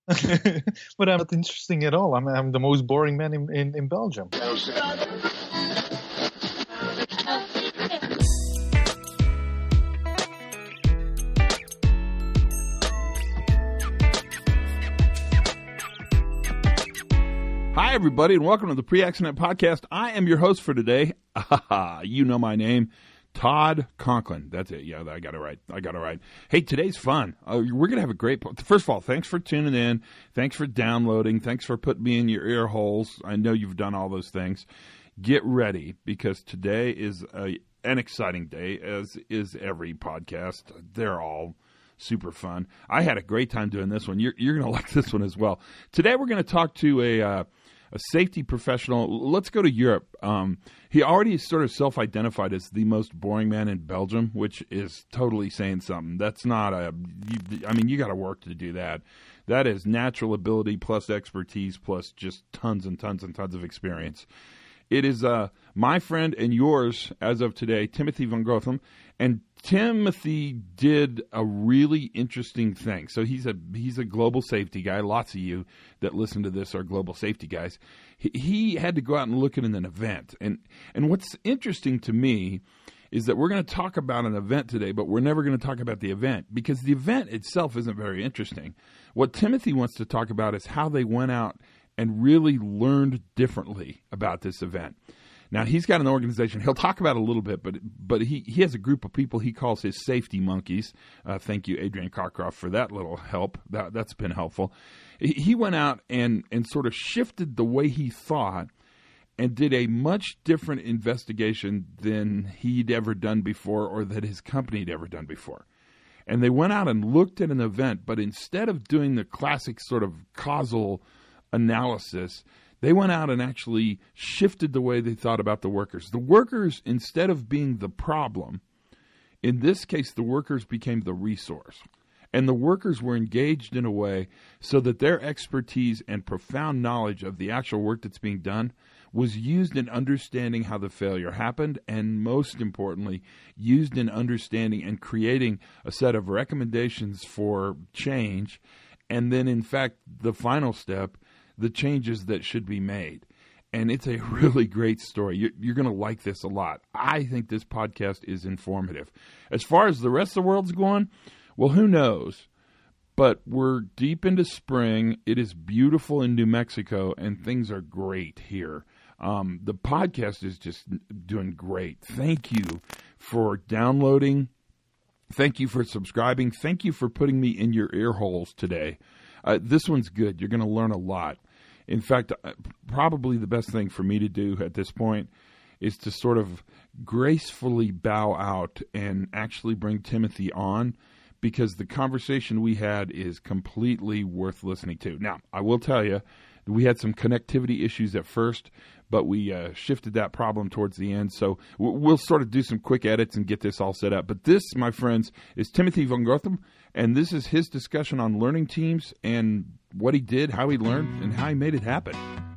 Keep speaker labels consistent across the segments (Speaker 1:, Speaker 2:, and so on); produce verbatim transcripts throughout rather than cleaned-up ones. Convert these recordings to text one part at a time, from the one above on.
Speaker 1: But I'm not interesting at all. I'm, I'm the most boring man in, in, in Belgium.
Speaker 2: Hi, everybody, and welcome to the Pre-Accident Podcast. I am your host for today. You know my name, Todd Conklin. That's it. Yeah, I got it right. I got it right. Hey, today's fun. Uh, we're going to have a great – first of all, thanks for tuning in. Thanks for downloading. Thanks for putting me in your ear holes. I know you've done all those things. Get ready, because today is a, an exciting day, as is every podcast. They're all – super fun. I had a great time doing this one. You're, you're going to like this one as well. Today we're going to talk to a uh, a safety professional. Let's go to Europe. Um, he already sort of self-identified as the most boring man in Belgium, which is totally saying something. That's not a, you, I mean, you got to work to do that. That is natural ability plus expertise plus just tons and tons and tons of experience. It is uh, my friend and yours, as of today, Timothy van Gotham. And Timothy did a really interesting thing. So he's a he's a global safety guy. Lots of you that listen to this are global safety guys. He, he had to go out and look at an event. And, and what's interesting to me is that we're going to talk about an event today, but we're never going to talk about the event because the event itself isn't very interesting. What Timothy wants to talk about is how they went out and really learned differently about this event. Now, he's got an organization. He'll talk about it a little bit, but but he, he has a group of people he calls his safety monkeys. Uh, thank you, Adrian Cockcroft, for that little help. That, that's been helpful. He, he went out and, and sort of shifted the way he thought and did a much different investigation than he'd ever done before or that his company had ever done before. And they went out and looked at an event, but instead of doing the classic sort of causal analysis, they went out and actually shifted the way they thought about the workers. The workers, instead of being the problem, in this case, the workers became the resource. And the workers were engaged in a way so that their expertise and profound knowledge of the actual work that's being done was used in understanding how the failure happened, and most importantly, used in understanding and creating a set of recommendations for change. And then, in fact, the final step, the changes that should be made. And it's a really great story. You're, you're going to like this a lot. I think this podcast is informative. As far as the rest of the world's going, well, who knows? But we're deep into spring. It is beautiful in New Mexico, and things are great here. Um, the podcast is just doing great. Thank you for downloading. Thank you for subscribing. Thank you for putting me in your ear holes today. Uh, this one's good. You're going to learn a lot. In fact, uh, probably the best thing for me to do at this point is to sort of gracefully bow out and actually bring Timothy on, because the conversation we had is completely worth listening to. Now, I will tell you, we had some connectivity issues at first, but we uh, shifted that problem towards the end. So we'll sort of do some quick edits and get this all set up. But this, my friends, is Timothy van Gotham, and this is his discussion on learning teams and what he did, how he learned, and how he made it happen.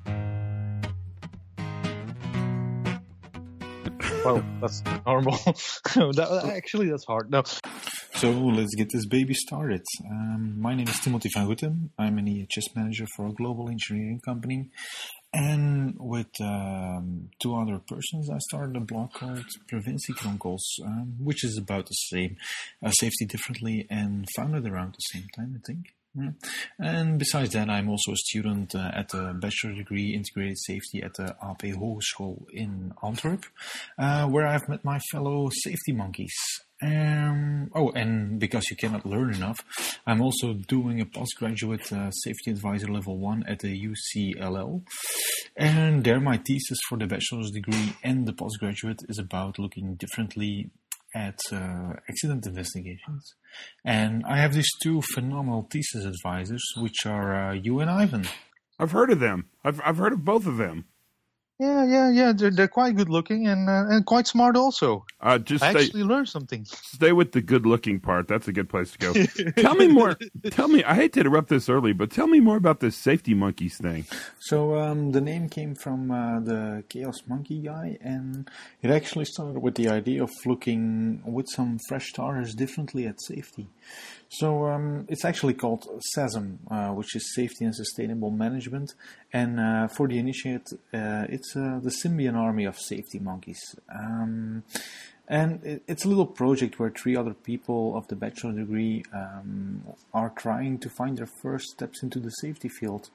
Speaker 1: Well, that's normal. that, actually, that's hard. No.
Speaker 3: So let's get this baby started. Um, my name is Timothy van Gotham. I'm an E H S manager for a global engineering company. And with um, two other persons, I started a blog called Preventiekronkels, um, which is about the same, uh, Safety Differently, and founded around the same time, I think. Yeah. And besides that, I'm also a student uh, at the bachelor degree Integrated Safety at the A P Hogeschool in Antwerp, uh, where I've met my fellow safety monkeys. Um, oh, and because you cannot learn enough, I'm also doing a postgraduate uh, safety advisor level one at the U C L L. And there my thesis for the bachelor's degree and the postgraduate is about looking differently at uh, accident investigations. And I have these two phenomenal thesis advisors, which are uh, you and Ivan.
Speaker 2: I've heard of them. I've I've heard of both of them.
Speaker 1: Yeah, yeah, yeah. They're, they're quite good looking and uh, and quite smart also.
Speaker 2: Uh, just
Speaker 1: I
Speaker 2: stay,
Speaker 1: actually learned something.
Speaker 2: Stay with the good looking part. That's a good place to go. Tell me more. Tell me. I hate to interrupt this early, but tell me more about this Safety Monkeys thing.
Speaker 3: So um, the name came from uh, the Chaos Monkey guy, and it actually started with the idea of looking with some fresh starters differently at safety. So um, it's actually called SASM, uh, which is Safety and Sustainable Management. And uh, for the initiate, uh, it's uh, the Symbian Army of Safety Monkeys. Um, and it, it's a little project where three other people of the bachelor degree um, are trying to find their first steps into the safety field.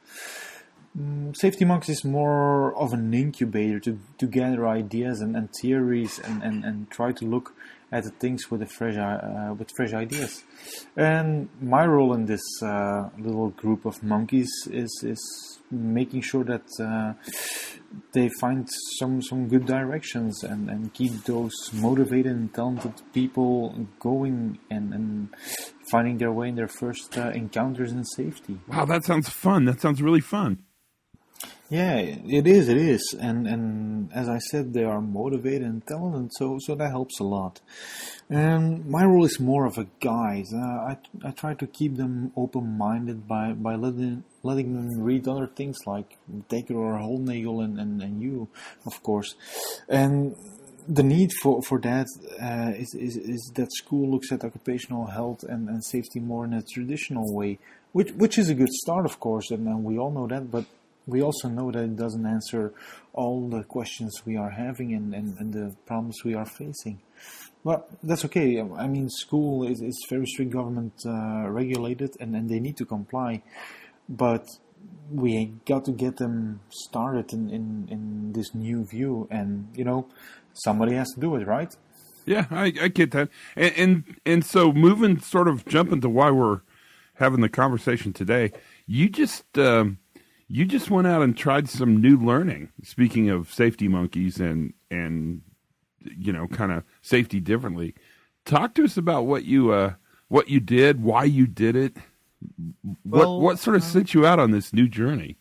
Speaker 3: Um, Safety Monkeys is more of an incubator to, to gather ideas and, and theories and, and, and try to look at the things with a fresh uh, with fresh ideas. And my role in this uh, little group of monkeys is is making sure that uh, they find some some good directions and, and keep those motivated and talented people going and, and finding their way in their first uh, encounters in safety.
Speaker 2: Wow, that sounds fun. That sounds really fun.
Speaker 3: Yeah, it is, it is. And and as I said, they are motivated and talented, so so that helps a lot. And my role is more of a guide. Uh, I, I try to keep them open-minded by, by letting letting them read other things like Dekker or Hollnagel and, and, and you, of course. And the need for, for that uh, is, is, is that school looks at occupational health and, and safety more in a traditional way, which which is a good start, of course, and, and we all know that, but we also know that it doesn't answer all the questions we are having and, and, and the problems we are facing. But that's okay. I mean, school is, is very strict government uh, regulated and, and they need to comply. But we got to get them started in, in, in this new view. And, you know, somebody has to do it, right?
Speaker 2: Yeah, I, I get that. And, and and so moving, sort of jumping to why we're having the conversation today, you just... Um, You just went out and tried some new learning. Speaking of safety monkeys and, and you know, kind of safety differently. Talk to us about what you uh, what you did, why you did it. What
Speaker 1: Well,
Speaker 2: what sort of
Speaker 1: um,
Speaker 2: sent you out on this new journey?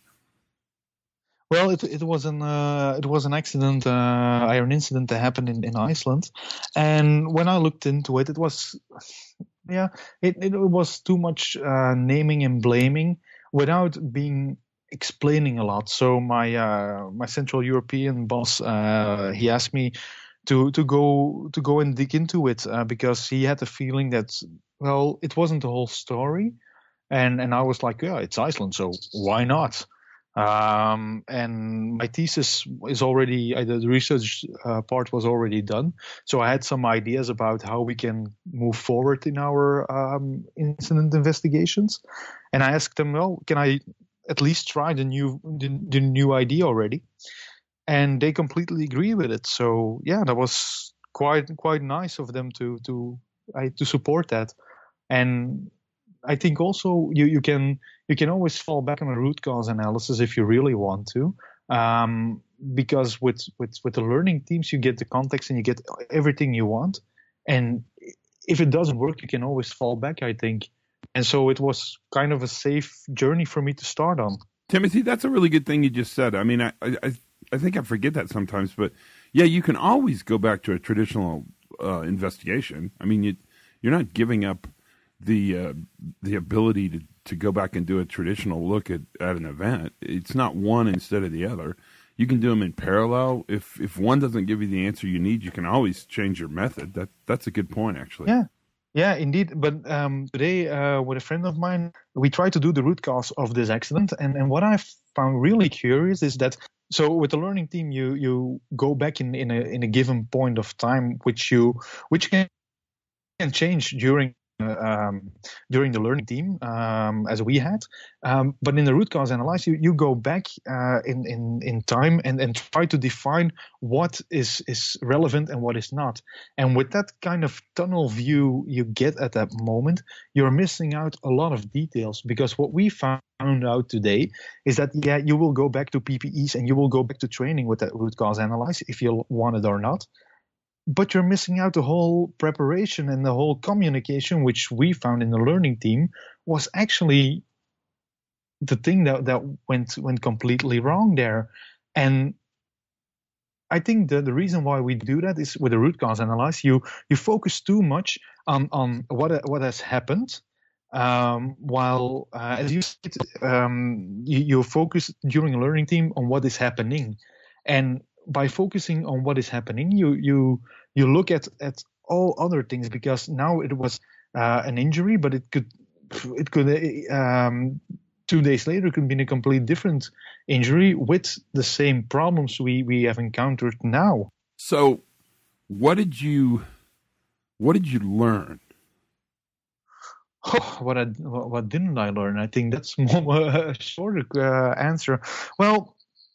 Speaker 1: Well, it it was an uh, it was an accident, uh, an incident that happened in, in Iceland, and when I looked into it, it was, yeah, it it was too much uh, naming and blaming without being explaining a lot. So my uh, my Central European boss, uh, he asked me to to go to go and dig into it uh, because he had a feeling that, well, it wasn't the whole story, and and I was like, yeah, it's Iceland, so why not? Um, and my thesis is already, uh, the research uh, part was already done. So I had some ideas about how we can move forward in our um, incident investigations. And I asked them, well, can I at least try the new the, the new idea already? And they completely agree with it. So yeah, that was quite quite nice of them to to I, to support that. And I think also you, you can you can always fall back on a root cause analysis if you really want to, um, because with, with with the learning teams you get the context and you get everything you want, and if it doesn't work you can always fall back, I think, and so it was kind of a safe journey for me to start on.
Speaker 2: Timothy, that's a really good thing you just said. I mean, I I, I think I forget that sometimes, but yeah, you can always go back to a traditional uh, investigation. I mean, you you're not giving up the uh, the ability to, to go back and do a traditional look at, at an event. It's not one instead of the other. You can do them in parallel. If if one doesn't give you the answer you need, you can always change your method. That that's a good point, actually.
Speaker 1: Yeah, yeah, indeed. But um, today, uh, with a friend of mine, we tried to do the root cause of this accident. And, and what I found really curious is that, so with the learning team, you you go back in, in a in a given point of time, which you which can can change during. Um, during the learning team, um, as we had, um, but in the root cause analysis, you, you go back uh, in, in in time and, and try to define what is is relevant and what is not. And with that kind of tunnel view you get at that moment, you're missing out a lot of details, because what we found out today is that, yeah, you will go back to P P Es and you will go back to training with that root cause analysis if you want it or not. But you're missing out the whole preparation and the whole communication, which we found in the learning team was actually the thing that, that went went completely wrong there. And I think the, the reason why we do that is with the root cause analysis, you you focus too much on, on what what has happened, um, while, uh, as you said, um, you, you focus during a learning team on what is happening. And by focusing on what is happening, you you you look at, at all other things, because now it was uh, an injury, but it could it could um, two days later it could be a complete different injury with the same problems we we have encountered now.
Speaker 2: So, what did you what did you learn?
Speaker 1: Oh, what I, what didn't I learn? I think that's more a shorter uh, answer. Well,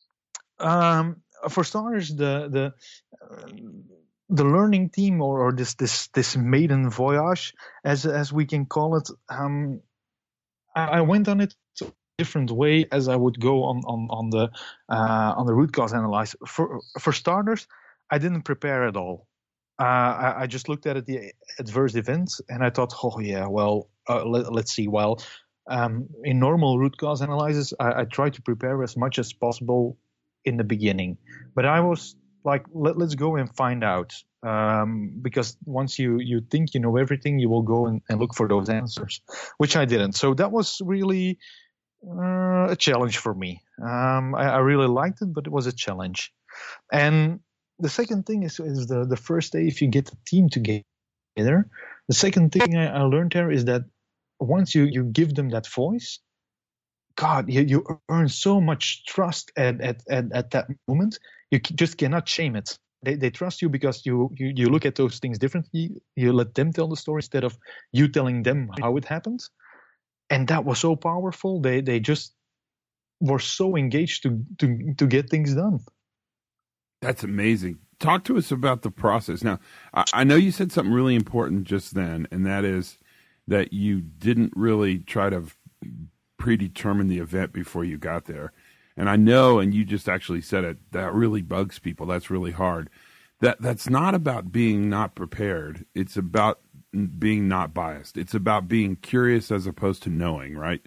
Speaker 1: um, for starters, the the uh, the learning team, or, or this this this maiden voyage, as as we can call it, um, I, I went on it a different way as I would go on on on the uh, on the root cause analysis. For for starters, I didn't prepare at all. Uh, I, I just looked at the adverse events and I thought, oh yeah, well, uh, let, let's see. Well, um, in normal root cause analysis, I, I try to prepare as much as possible in the beginning, but I was like, let, let's go and find out, um, because once you, you think you know everything, you will go and, and look for those answers, which I didn't. So that was really uh, a challenge for me. Um, I, I really liked it, but it was a challenge. And the second thing is, is the, the first day, if you get the team together, the second thing I, I learned there is that once you, you give them that voice, God, you, you earn so much trust at, at, at, at that moment. You just cannot shame it. They they trust you because you, you, you look at those things differently. You let them tell the story instead of you telling them how it happened. And that was so powerful. They they just were so engaged to to, to get things done.
Speaker 2: That's amazing. Talk to us about the process. Now, I, I know you said something really important just then, and that is that you didn't really try to predetermine the event before you got there. And I know, and you just actually said it, that really bugs people. That's really hard. That That's not about being not prepared. It's about being not biased. It's about being curious as opposed to knowing, right?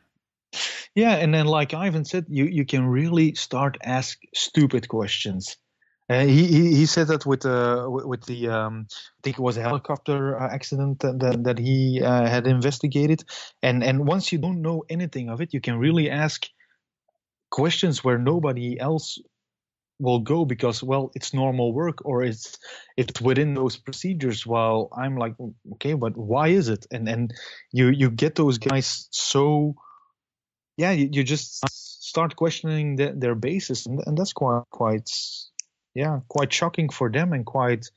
Speaker 1: Yeah, and then like Ivan said, you, you can really start ask stupid questions. Uh, he, he he said that with uh with the um I think it was a helicopter accident that that, that he uh, had investigated, and and once you don't know anything of it, you can really ask questions where nobody else will go because, well, it's normal work or it's it's within those procedures. While I'm like, okay, but why is it? And and you you get those guys so. Yeah, you, you just start questioning the, their basis, and, and that's quite, quite, yeah, quite shocking for them, and quite,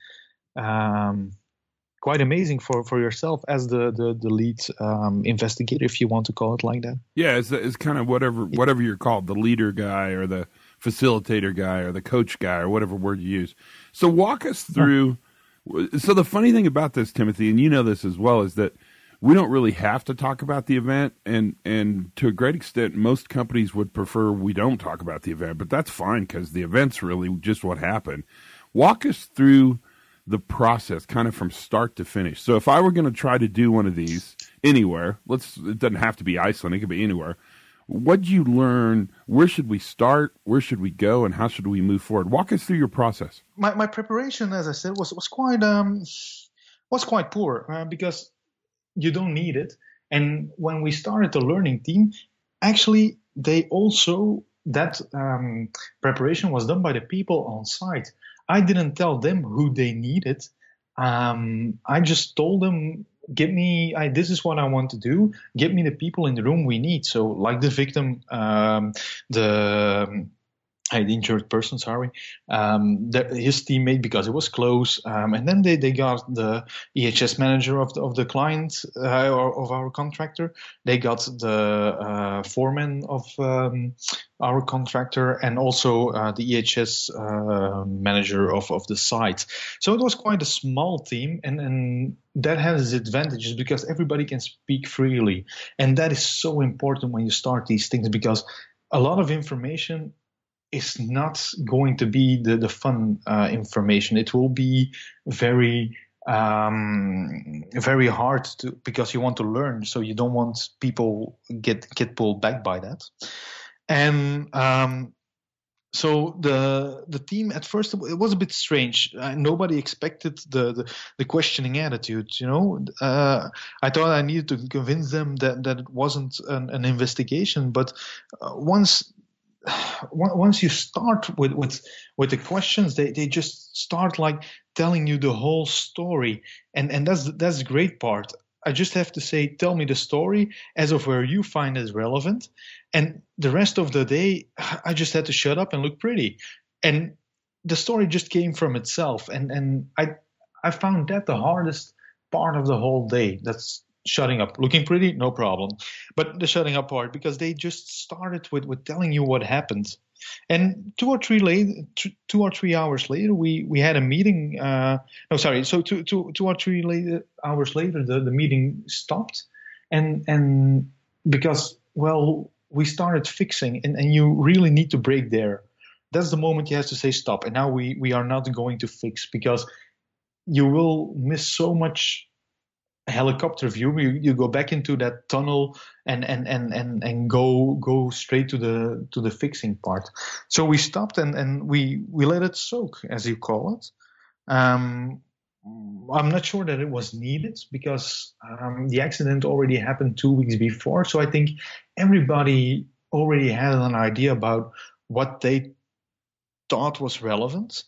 Speaker 1: um, quite amazing for, for yourself as the the, the lead um, investigator, if you want to call it like that.
Speaker 2: Yeah, it's it's kind of whatever whatever you're called, the leader guy or the facilitator guy or the coach guy or whatever word you use. So walk us through. So the funny thing about this, Timothy, and you know this as well, is that we don't really have to talk about the event, and, and to a great extent, most companies would prefer we don't talk about the event, but that's fine because the event's really just what happened. Walk us through the process kind of from start to finish. So if I were going to try to do one of these anywhere, let's it doesn't have to be Iceland, it could be anywhere. What did you learn? Where should we start? Where should we go? And how should we move forward? Walk us through your process.
Speaker 1: My my preparation, as I said, was was quite um was quite poor uh, because you don't need it. And when we started the learning team, actually, they also, that um, preparation was done by the people on site. I didn't tell them who they needed. Um, I just told them, get me, I, this is what I want to do. Get me the people in the room we need. So like the victim, um, the... the injured person, sorry, um, the, his teammate because it was close, um, and then they, they got the E H S manager of the of the client uh, or of our contractor. They got the uh, foreman of um, our contractor, and also uh, the E H S uh, manager of, of the site. So it was quite a small team, and, and that has its advantages because everybody can speak freely, and that is so important when you start these things because a lot of information is not going to be the, the fun uh, information. It will be very, um, very hard to, because you want to learn. So you don't want people get, get pulled back by that. And, um, so the, the team at first, it was a bit strange. Uh, nobody expected the, the, the questioning attitude, you know, uh, I thought I needed to convince them that, that it wasn't an, an investigation, but uh, once, Once you start with, with, with the questions, they, they just start like telling you the whole story. And, and that's, that's the great part. I just have to say, tell me the story as of where you find it relevant. And the rest of the day, I just had to shut up and look pretty. And the story just came from itself. And, and I, I found that the hardest part of the whole day. That's shutting up. Looking pretty, no problem. But the shutting up part, because they just started with, with telling you what happened. And two or three later, two or three hours later, we, we had a meeting. Uh, no, sorry. So two, two, two or three later, hours later, the, the meeting stopped, and and because well, we started fixing, and, and you really need to break there. That's the moment you have to say stop. And now we we are not going to fix, because you will miss so much helicopter view. You, you go back into that tunnel and and and and and go go straight to the to the fixing part. So we stopped and and we we let it soak, as you call it. Um, I'm not sure that it was needed, because um, the accident already happened two weeks before. So I think everybody already had an idea about what they thought was relevant.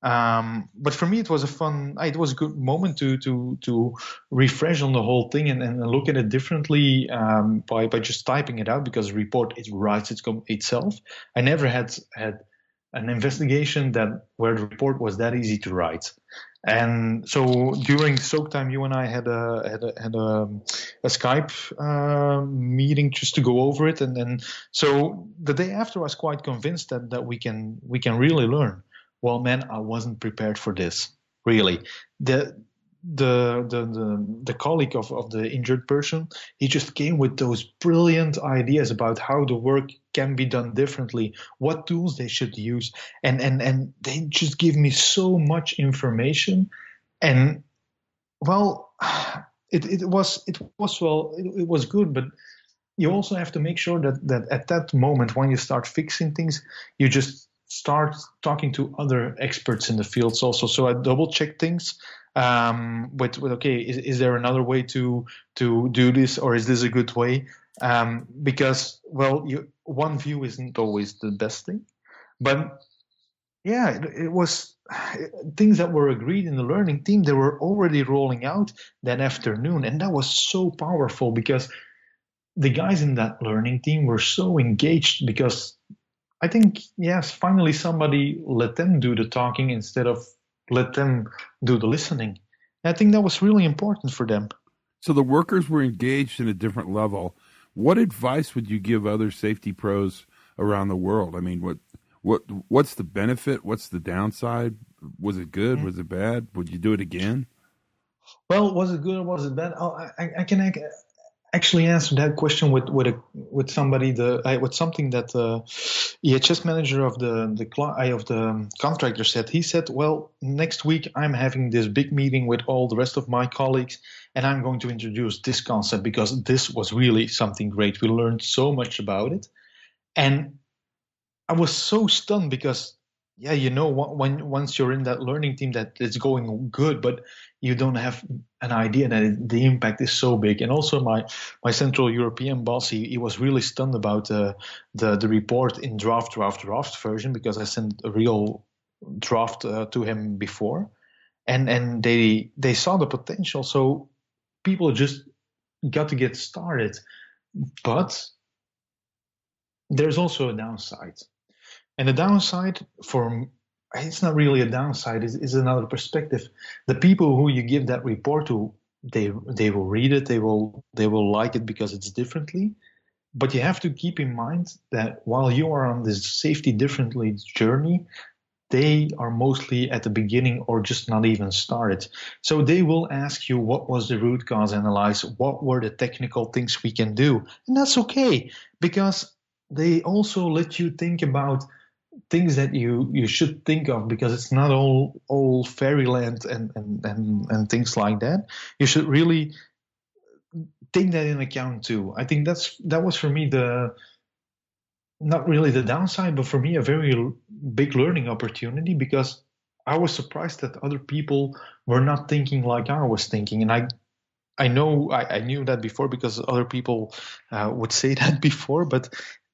Speaker 1: Um, but for me, it was a fun, it was a good moment to to to refresh on the whole thing and, and look at it differently um, by by just typing it out, because the report, it writes its, itself. I never had had an investigation that where the report was that easy to write. And so during soak time, you and I had a had a, had a, a Skype uh, meeting just to go over it, and then so the day after, I was quite convinced that that we can we can really learn. Well, man, I wasn't prepared for this. Really, the the the the, the colleague of, of the injured person, he just came with those brilliant ideas about how the work can be done differently, what tools they should use, and and and they just give me so much information. And well, it it was it was well it, it was good, but you also have to make sure that that at that moment when you start fixing things, you just start talking to other experts in the fields also. So I double check things um, with, with, okay, is, is there another way to, to do this, or is this a good way? Um, because, well, you, one view isn't always the best thing, but yeah, it, it was things that were agreed in the learning team. They were already rolling out that afternoon. And that was so powerful, because the guys in that learning team were so engaged, because I think, yes, finally somebody let them do the talking instead of let them do the listening. I think that was really important for them.
Speaker 2: So the workers were engaged in a different level. What advice would you give other safety pros around the world? I mean, what what what's the benefit? What's the downside? Was it good? Mm-hmm. Was it bad? Would you do it again?
Speaker 1: Well, was it good or was it bad? Oh, I, I can I, actually answer that question with with a with somebody the uh, with something that the E H S manager of the the of the contractor said. He said, "Well, next week I'm having this big meeting with all the rest of my colleagues, and I'm going to introduce this concept because this was really something great. We learned so much about it." And I was so stunned, because yeah, you know, when once you're in that learning team, that it's going good, but you don't have an idea that it, the impact is so big. And also my, my Central European boss, he, he was really stunned about uh, the, the report in draft, draft, draft version, because I sent a real draft uh, to him before. And, and they, they saw the potential. So people just got to get started. But there's also a downside. And the downside, for it's not really a downside, it's, it's another perspective. The people who you give that report to, they they will read it, they will they will like it because it's differently. But you have to keep in mind that while you are on this safety differently journey, they are mostly at the beginning or just not even started. So they will ask you, what was the root cause analysis? What were the technical things we can do? And that's okay, because they also let you think about things that you, you should think of, because it's not all all fairyland and, and, and, and things like that. You should really take that in account too. I think that's that was for me the not really the downside, but for me a very big learning opportunity, because I was surprised that other people were not thinking like I was thinking. And I I know I, I knew that before, because other people uh, would say that before, but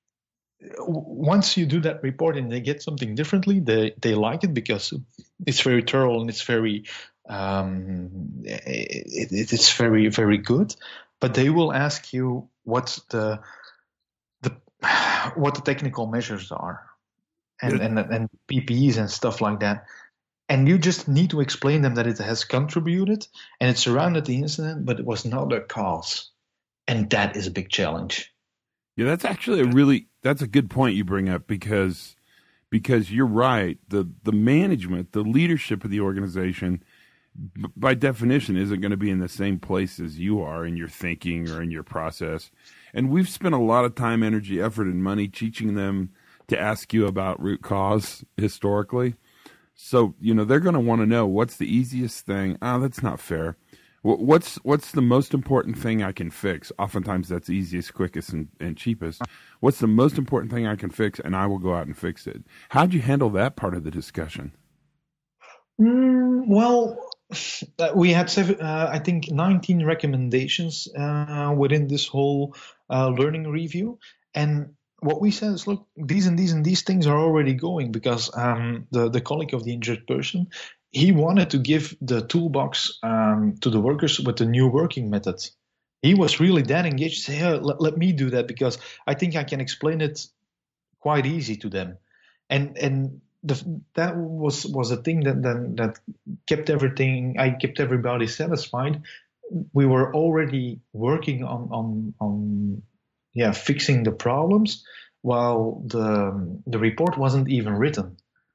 Speaker 1: once you do that report and they get something differently, they, they like it because it's very thorough and it's very Um, it, it, it's very, very good, but they will ask you what the the what the technical measures are, and and and P P Es and stuff like that. And you just need to explain them that it has contributed and it surrounded the incident, but it was not a cause. And that is a big challenge.
Speaker 2: Yeah, that's actually a really, that's a good point you bring up because, because you're right. The, the management, the leadership of the organization, b- by definition, isn't going to be in the same place as you are in your thinking or in your process. And we've spent a lot of time, energy, effort, and money teaching them to ask you about root cause historically. So, you know, they're going to want to know what's the easiest thing. Oh, that's not fair. What's what's the most important thing I can fix? Oftentimes that's easiest, quickest, and, and cheapest. What's the most important thing I can fix? And I will go out and fix it. How'd you handle that part of the discussion?
Speaker 1: Mm, well, we had, seven, uh, I think, nineteen recommendations uh, within this whole uh, learning review. And what we said is, look, these and these and these things are already going because um, the, the colleague of the injured person, he wanted to give the toolbox um, to the workers with the new working method. He was really that engaged. Say, hey, let, let me do that because I think I can explain it quite easy to them. And and the, that was was a thing that, that that kept everything. I kept everybody satisfied. We were already working on on on. Yeah, fixing the problems while the the report wasn't even written.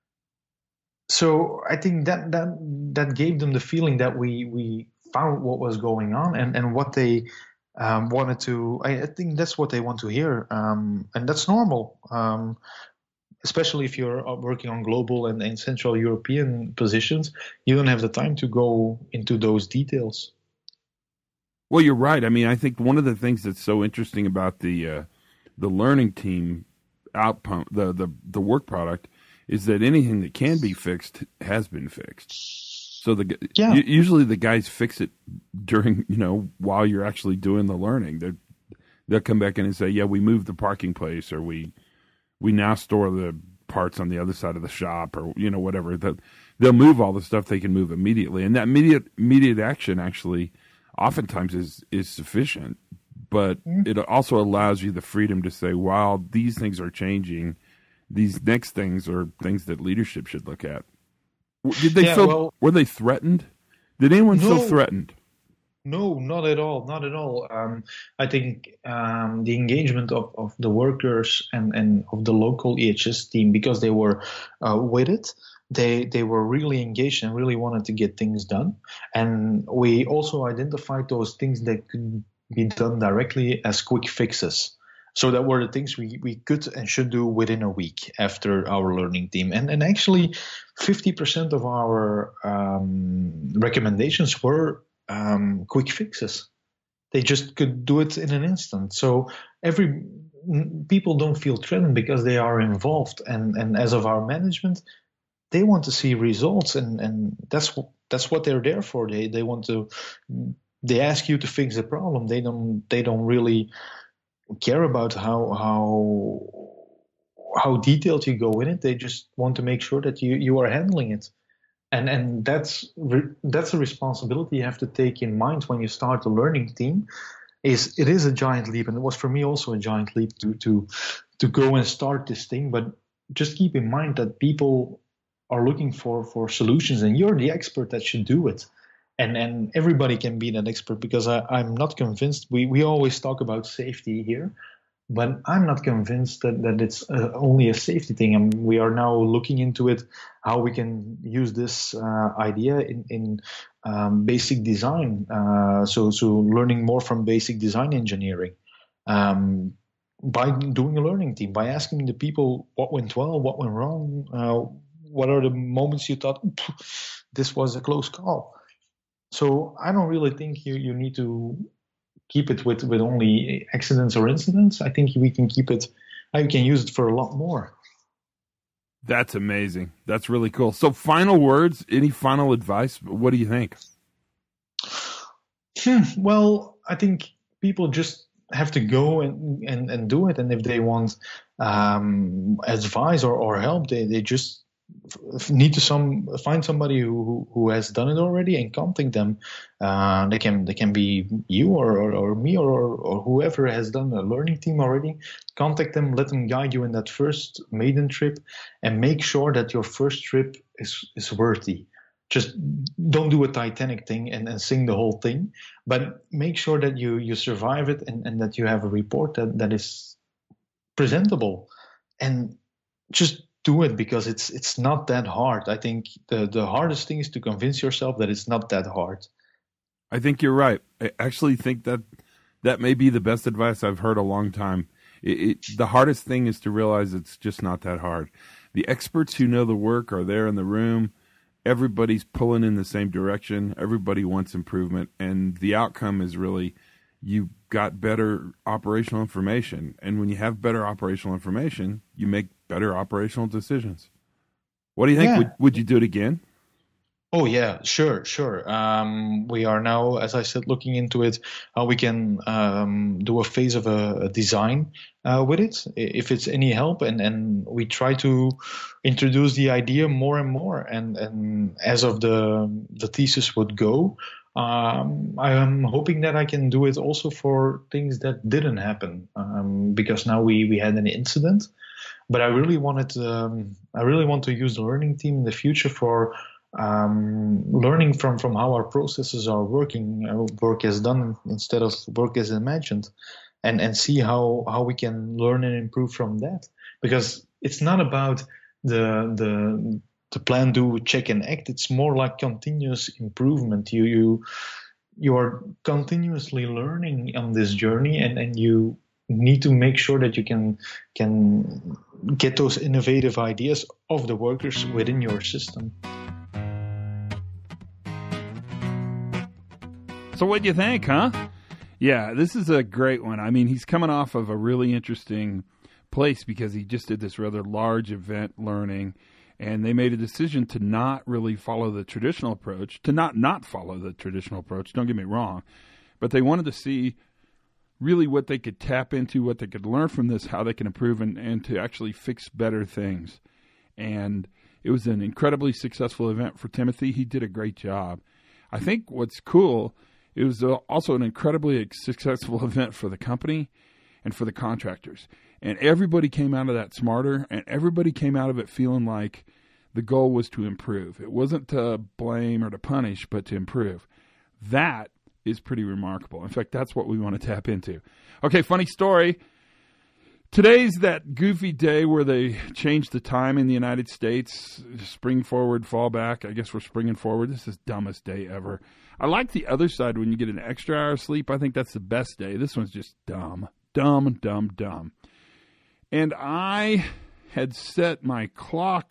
Speaker 1: So I think that that that gave them the feeling that we we found what was going on and and what they um, wanted to. I, I think that's what they want to hear, um, and that's normal. Um, especially if you're working on global and, and Central European positions, you don't have the time to go into those details.
Speaker 2: Well, you're right. I mean, I think one of the things that's so interesting about the uh, the learning team output, the, the the work product, is that anything that can be fixed has been fixed. So the yeah. usually the guys fix it during, you know, while you're actually doing the learning. They they'll come back in and say, yeah, we moved the parking place, or we we now store the parts on the other side of the shop, or you know whatever. That they'll move all the stuff they can move immediately, and that immediate immediate action actually oftentimes is, is sufficient, but mm. it also allows you the freedom to say, while these things are changing, these next things are things that leadership should look at. Did they yeah, feel, well, were they threatened? Did anyone no, feel threatened?
Speaker 1: No, not at all. Not at all. Um, I think um, the engagement of, of the workers and, and of the local E H S team, because they were uh, with it, They they were really engaged and really wanted to get things done. And we also identified those things that could be done directly as quick fixes. So that were the things we, we could and should do within a week after our learning team. And and actually fifty percent of our um, recommendations were um, quick fixes. They just could do it in an instant. So every people don't feel threatened because they are involved. And, and as of our management, they want to see results, and, and that's that's what they're there for. They they want to. They ask you to fix the problem. They don't they don't really care about how how how detailed you go in it. They just want to make sure that you, you are handling it, and and that's that's a responsibility you have to take in mind when you start a learning team. Is it is a giant leap, and it was for me also a giant leap to to to go and start this thing. But just keep in mind that people are looking for, for solutions, and you're the expert that should do it. And and everybody can be that expert, because I, I'm not convinced. We, we always talk about safety here, but I'm not convinced that, that it's uh, only a safety thing. And we are now looking into it, how we can use this uh, idea in, in um, basic design. Uh, so, so learning more from basic design engineering. Um, by doing a learning team, by asking the people what went well, what went wrong, uh, what are the moments you thought, this was a close call? So I don't really think you, you need to keep it with, with only accidents or incidents. I think we can keep it, you can use it for a lot more.
Speaker 2: That's amazing. That's really cool. So final words, any final advice? What do you think?
Speaker 1: Hmm, well, I think people just have to go and, and, and do it. And if they want um, advice or, or help, they, they just f- need to some find somebody who who has done it already and contact them. Uh, they can they can be you or or, or me or or whoever has done a learning team already. Contact them, let them guide you in that first maiden trip, and make sure that your first trip is is worthy. Just don't do a Titanic thing and, and sing the whole thing, but make sure that you, you survive it and, and that you have a report that, that is presentable. And just do it, because it's it's not that hard. I think the, the hardest thing is to convince yourself that it's not that hard.
Speaker 2: I think you're right. I actually think that that may be the best advice I've heard a long time. It, it, the hardest thing is to realize it's just not that hard. The experts who know the work are there in the room. Everybody's pulling in the same direction. Everybody wants improvement. And the outcome is really you got better operational information. And when you have better operational information, you make better operational decisions. What do you think?
Speaker 1: Yeah.
Speaker 2: Would, would you do it again?
Speaker 1: Oh, yeah, sure, sure. Um, we are now, as I said, looking into it, how we can um, do a phase of a, a design uh, with it, if it's any help. And, and we try to introduce the idea more and more. And, and as of the, the thesis would go, um, I am hoping that I can do it also for things that didn't happen, um, because now we, we had an incident. But I really wanted, um, I really want to use the learning team in the future for Um, learning from, from how our processes are working, uh, work as done instead of work as imagined, and, and see how, how we can learn and improve from that. Because it's not about the the the plan, do, check, and act. It's more like continuous improvement. You you you are continuously learning on this journey, and, and you need to make sure that you can can get those innovative ideas of the workers within your system.
Speaker 2: So what do you think, huh? Yeah, this is a great one. I mean, he's coming off of a really interesting place because he just did this rather large event learning, and they made a decision to not really follow the traditional approach, to not not follow the traditional approach, don't get me wrong, but they wanted to see really what they could tap into, what they could learn from this, how they can improve, and, and to actually fix better things. And it was an incredibly successful event for Timothy. He did a great job. I think what's cool, it was also an incredibly successful event for the company and for the contractors. And everybody came out of that smarter, and everybody came out of it feeling like the goal was to improve. It wasn't to blame or to punish, but to improve. That is pretty remarkable. In fact, that's what we want to tap into. Okay, funny story. Today's that goofy day where they changed the time in the United States. Spring forward, fall back. I guess we're springing forward. This is the dumbest day ever. I like the other side when you get an extra hour of sleep. I think that's the best day. This one's just dumb. Dumb, dumb, dumb. And I had set my clock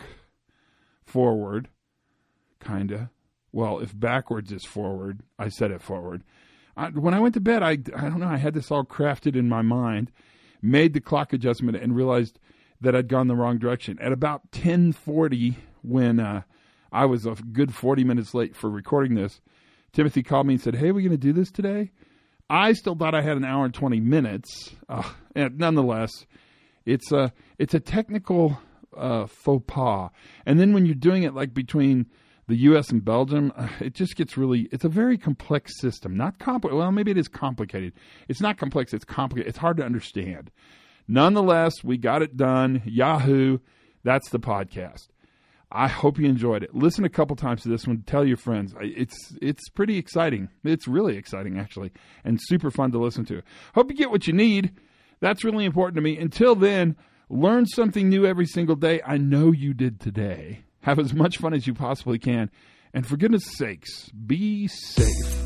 Speaker 2: forward, kind of. Well, if backwards is forward, I set it forward. I, when I went to bed, I, I don't know, I had this all crafted in my mind, made the clock adjustment, and realized that I'd gone the wrong direction. At about ten forty, when uh, I was a good forty minutes late for recording this, Timothy called me and said, hey, are we going to do this today? I still thought I had an hour and twenty minutes. Uh, and nonetheless, it's a, it's a technical uh, faux pas. And then when you're doing it like between the U S and Belgium, uh, it just gets really, it's a very complex system. Not complicated. Well, maybe it is complicated. It's not complex. It's complicated. It's hard to understand. Nonetheless, we got it done. Yahoo. That's the podcast. I hope you enjoyed it. Listen a couple times to this one. Tell your friends. It's it's pretty exciting. It's really exciting, actually, and super fun to listen to. Hope you get what you need. That's really important to me. Until then, learn something new every single day. I know you did today. Have as much fun as you possibly can. And for goodness sakes, be safe.